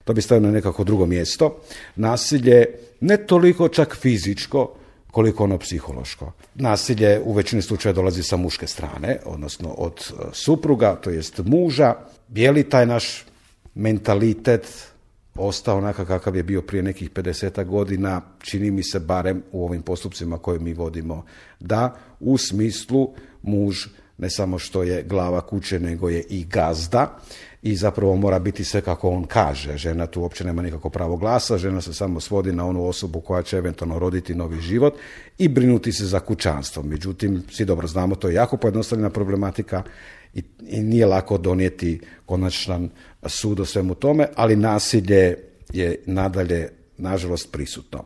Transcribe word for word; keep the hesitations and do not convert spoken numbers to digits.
to bi stavio na nekako drugo mjesto. Nasilje ne toliko čak fizičko, koliko ono psihološko. Nasilje u većini slučaja dolazi sa muške strane, odnosno od supruga, to jest muža. Je li taj naš mentalitet ostao onakav kakav je bio prije nekih pedesetak godina? Čini mi se, barem u ovim postupcima koje mi vodimo, da u smislu muž ne samo što je glava kuće, nego je i gazda i zapravo mora biti sve kako on kaže. Žena tu uopće nema nikako pravo glasa, žena se samo svodi na onu osobu koja će eventualno roditi novi život i brinuti se za kućanstvo. Međutim, svi dobro znamo, to je jako pojednostavljena problematika i, i nije lako donijeti konačan sud o svemu tome, ali nasilje je nadalje, nažalost, prisutno.